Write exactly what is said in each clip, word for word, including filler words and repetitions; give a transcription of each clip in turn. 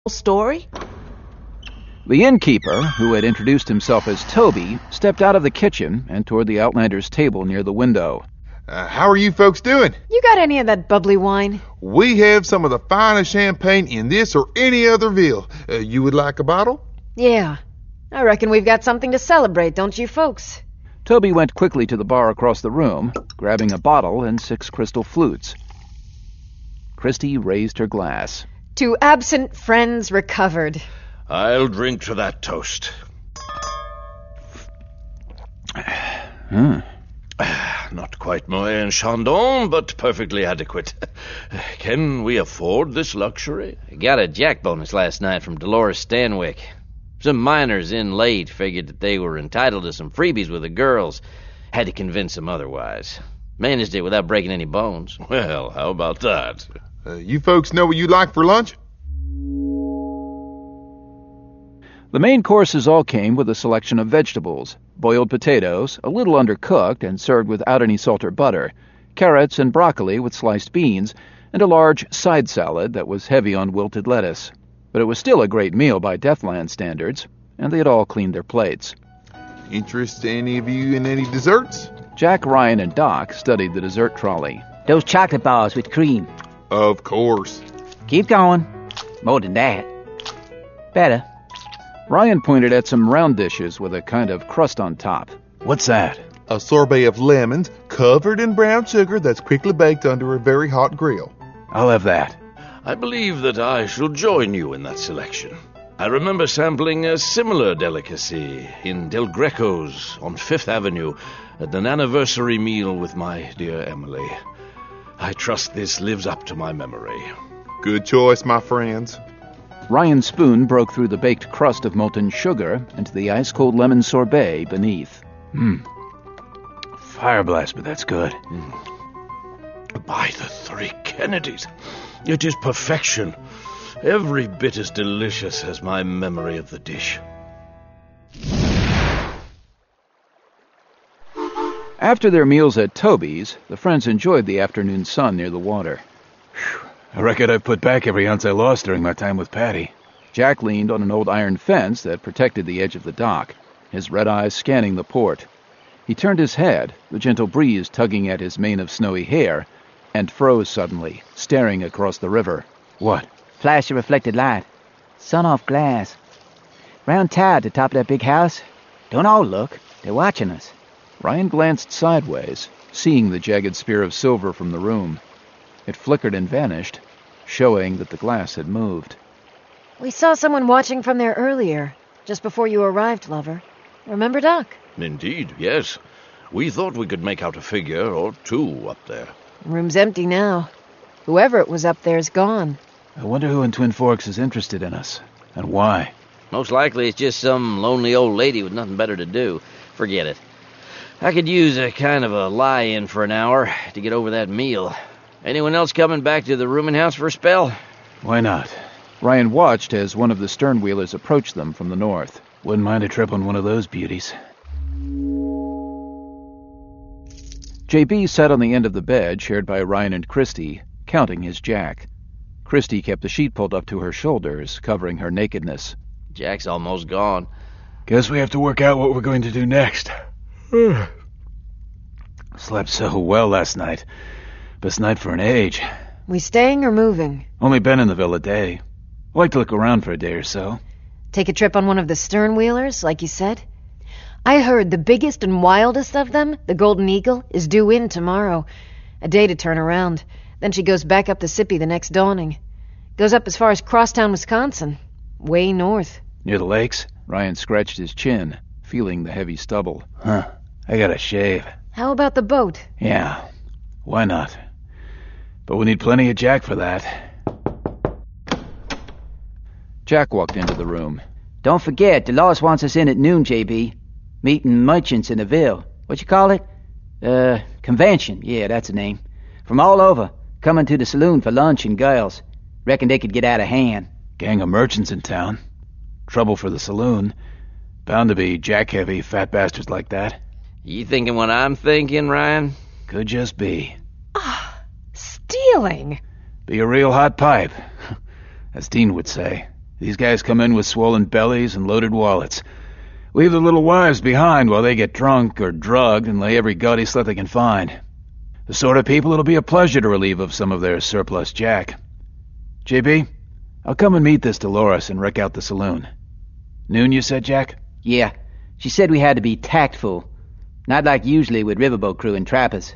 story? The innkeeper, who had introduced himself as Toby, stepped out of the kitchen and toward the Outlander's table near the window. Uh, how are you folks doing? You got any of that bubbly wine? We have some of the finest champagne in this or any other ville. Uh, you would like a bottle? Yeah. I reckon we've got something to celebrate, don't you folks? Toby went quickly to the bar across the room, grabbing a bottle and six crystal flutes. Christy raised her glass. To absent friends recovered. I'll drink to that toast. Hmm. Not quite Moët Chandon, but perfectly adequate. Can we afford this luxury? I got a jack bonus last night from Dolores Stanwyck. Some miners in late figured that they were entitled to some freebies with the girls. Had to convince them otherwise. Managed it without breaking any bones. Well, how about that? Uh, you folks know what you'd like for lunch? The main courses all came with a selection of vegetables, boiled potatoes, a little undercooked and served without any salt or butter, carrots and broccoli with sliced beans, and a large side salad that was heavy on wilted lettuce. But it was still a great meal by Deathland standards, and they had all cleaned their plates. Interest any of you in any desserts? Jack, Ryan, and Doc studied the dessert trolley. Those chocolate bars with cream. Of course. Keep going. More than that. Better. Ryan pointed at some round dishes with a kind of crust on top. What's that? A sorbet of lemons covered in brown sugar that's quickly baked under a very hot grill. I'll have that. I believe that I shall join you in that selection. I remember sampling a similar delicacy in Del Greco's on Fifth Avenue at an anniversary meal with my dear Emily. I trust this lives up to my memory. Good choice, my friends. Ryan's spoon broke through the baked crust of molten sugar into the ice-cold lemon sorbet beneath. Hmm. Fire blast, but that's good. Mm. By the three Kennedys, it is perfection. Every bit as delicious as my memory of the dish. After their meals at Toby's, the friends enjoyed the afternoon sun near the water. Whew. I reckon I've put back every ounce I lost during my time with Patty. Jack leaned on an old iron fence that protected the edge of the dock, his red eyes scanning the port. He turned his head, the gentle breeze tugging at his mane of snowy hair, and froze suddenly, staring across the river. What? Flash of reflected light. Sun off glass. Round tower at the top of that big house. Don't all look. They're watching us. Ryan glanced sideways, seeing the jagged spear of silver from the room. It flickered and vanished, showing that the glass had moved. We saw someone watching from there earlier, just before you arrived, lover. Remember, Doc? Indeed, yes. We thought we could make out a figure or two up there. The room's empty now. Whoever it was up there is gone. I wonder who in Twin Forks is interested in us, and why. Most likely it's just some lonely old lady with nothing better to do. Forget it. I could use a kind of a lie-in for an hour to get over that meal. Anyone else coming back to the rooming house for a spell? Why not? Ryan watched as one of the stern-wheelers approached them from the north. Wouldn't mind a trip on one of those beauties. J B sat on the end of the bed shared by Ryan and Christy, counting his jack. Christy kept the sheet pulled up to her shoulders, covering her nakedness. Jack's almost gone. Guess we have to work out what we're going to do next. Slept so well last night. Best night for an age. We staying or moving? Only been in the Ville a day. Like to look around for a day or so. Take a trip on one of the stern wheelers, like you said? I heard the biggest and wildest of them, the Golden Eagle, is due in tomorrow. A day to turn around. Then she goes back up the Sippy the next dawning. Goes up as far as Crosstown, Wisconsin. Way north. Near the lakes? Ryan scratched his chin, feeling the heavy stubble. Huh. I gotta shave. How about the boat? Yeah. Why not? But we need plenty of Jack for that. Jack walked into the room. Don't forget, Dolores wants us in at noon, J B. Meeting merchants in the Ville. What you call it? Uh, convention. Yeah, that's the name. From all over, coming to the saloon for lunch and girls. Reckon they could get out of hand. Gang of merchants in town. Trouble for the saloon. Bound to be jack-heavy fat bastards like that. You thinking what I'm thinking, Ryan? Could just be. Ah, stealing. Be a real hot pipe, as Dean would say. These guys come in with swollen bellies and loaded wallets. Leave their little wives behind while they get drunk or drugged and lay every gaudy slut they can find. The sort of people it'll be a pleasure to relieve of some of their surplus jack. J B, I'll come and meet this Dolores and wreck out the saloon. Noon, you said, Jack? Yeah. She said we had to be tactful. Not like usually with riverboat crew and trappers.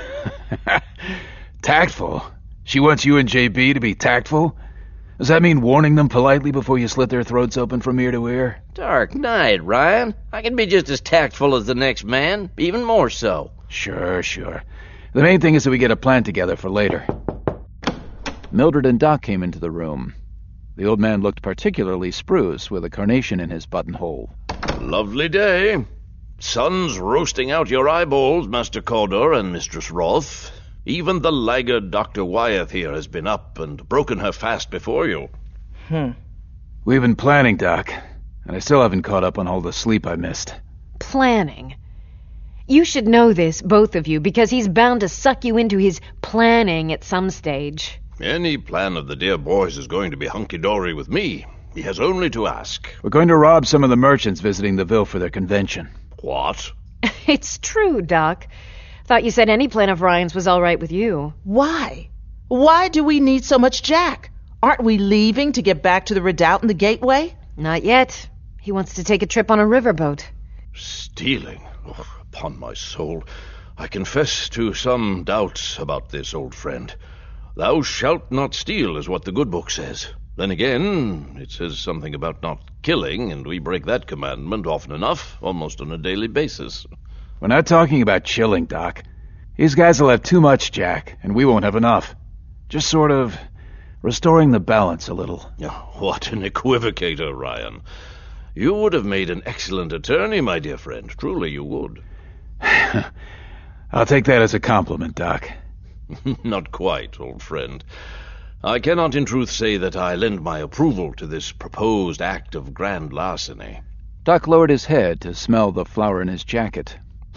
Tactful? She wants you and J B to be tactful? Does that mean warning them politely before you slit their throats open from ear to ear? Dark night, Ryan. I can be just as tactful as the next man, even more so. Sure, sure. The main thing is that we get a plan together for later. Mildred and Doc came into the room. The old man looked particularly spruce, with a carnation in his buttonhole. Lovely day. Sun's roasting out your eyeballs, Master Cawdor and Mistress Roth. Even the laggard Doctor Wyeth here has been up and broken her fast before you. Hmm. We've been planning, Doc, and I still haven't caught up on all the sleep I missed. Planning? You should know this, both of you, because he's bound to suck you into his planning at some stage. Any plan of the dear boy's is going to be hunky-dory with me. He has only to ask. We're going to rob some of the merchants visiting the Ville for their convention. What? It's true, Doc. Thought you said any plan of Ryan's was all right with you. Why? Why do we need so much jack? Aren't we leaving to get back to the redoubt and the gateway? Not yet. He wants to take a trip on a riverboat. Stealing? Oh, upon my soul, I confess to some doubts about this, old friend. Thou shalt not steal is what the good book says. Then again, it says something about not killing, and we break that commandment often enough, almost on a daily basis. We're not talking about chilling, Doc. These guys will have too much jack, and we won't have enough. Just sort of restoring the balance a little. Oh, what an equivocator, Ryan. You would have made an excellent attorney, my dear friend. Truly you would. I'll take that as a compliment, Doc. Not quite, old friend. I cannot in truth say that I lend my approval to this proposed act of grand larceny. Doc lowered his head to smell the flower in his jacket.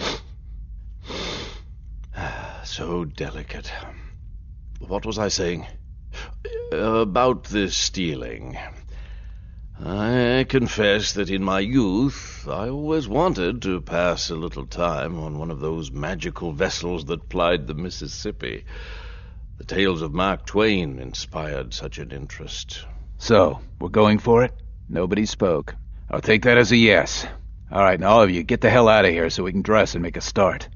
So delicate. What was I saying? About this stealing. I confess that in my youth I always wanted to pass a little time on one of those magical vessels that plied the Mississippi. The tales of Mark Twain inspired such an interest. So, we're going for it? Nobody spoke. I'll take that as a yes. All right, now all of you, get the hell out of here so we can dress and make a start.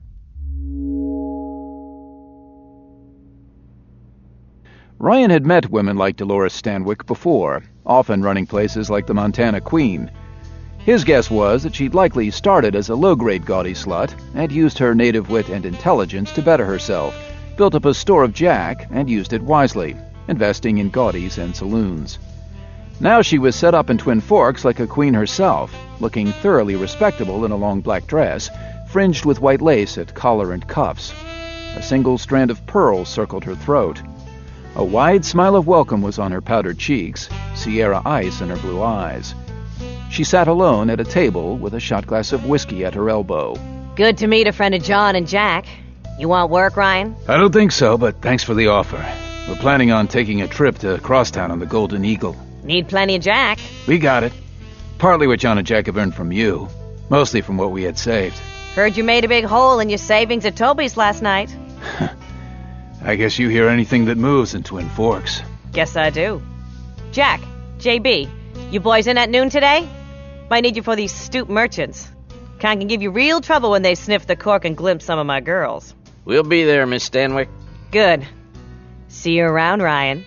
Ryan had met women like Dolores Stanwyck before, often running places like the Montana Queen. His guess was that she'd likely started as a low-grade gaudy slut and used her native wit and intelligence to better herself, built up a store of jack, and used it wisely, investing in gaudies and saloons. Now she was set up in Twin Forks like a queen herself, looking thoroughly respectable in a long black dress, fringed with white lace at collar and cuffs. A single strand of pearls circled her throat. A wide smile of welcome was on her powdered cheeks, Sierra ice in her blue eyes. She sat alone at a table with a shot glass of whiskey at her elbow. Good to meet a friend of John and Jack. You want work, Ryan? I don't think so, but thanks for the offer. We're planning on taking a trip to Crosstown on the Golden Eagle. Need plenty of jack. We got it. Partly what John and Jack have earned from you. Mostly from what we had saved. Heard you made a big hole in your savings at Toby's last night. I guess you hear anything that moves in Twin Forks. Guess I do. Jack, J B, you boys in at noon today? Might need you for these stoop merchants. Kind can give you real trouble when they sniff the cork and glimpse some of my girls. We'll be there, Miss Stanwyck. Good. See you around, Ryan.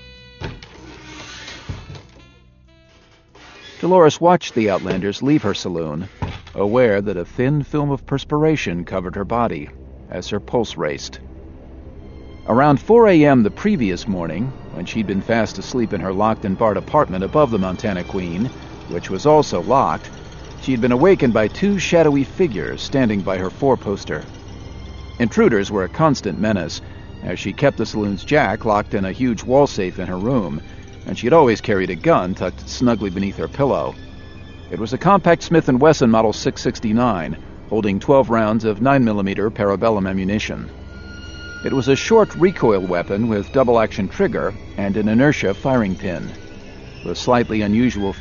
Dolores watched the Outlanders leave her saloon, aware that a thin film of perspiration covered her body as her pulse raced. Around four a.m. the previous morning, when she'd been fast asleep in her locked and barred apartment above the Montana Queen, which was also locked, she'd been awakened by two shadowy figures standing by her four-poster. Intruders were a constant menace, as she kept the saloon's jack locked in a huge wall safe in her room, and she had always carried a gun tucked snugly beneath her pillow. It was a compact Smith and Wesson Model six sixty-nine, holding twelve rounds of nine millimeter parabellum ammunition. It was a short recoil weapon with double-action trigger and an inertia firing pin. The slightly unusual